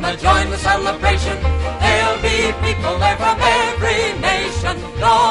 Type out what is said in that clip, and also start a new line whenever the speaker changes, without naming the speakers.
join the celebration. There'll be people there from every nation.